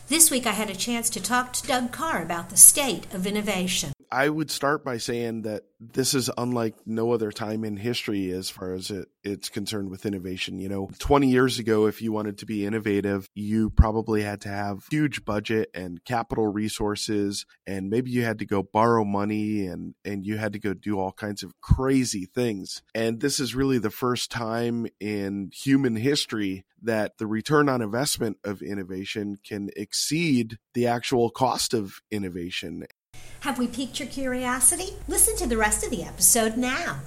This week I had a chance to talk to Doug Carr about the state of innovation. I would start by saying that this is unlike no other time in history as far as it's concerned with innovation. 20 years ago, if you wanted to be innovative, you probably had to have huge budget and capital resources, and maybe you had to go borrow money and you had to go do all kinds of crazy things. And this is really the first time in human history that the return on investment of innovation can exceed the actual cost of innovation. Have we piqued your curiosity? Listen to the rest of the episode now.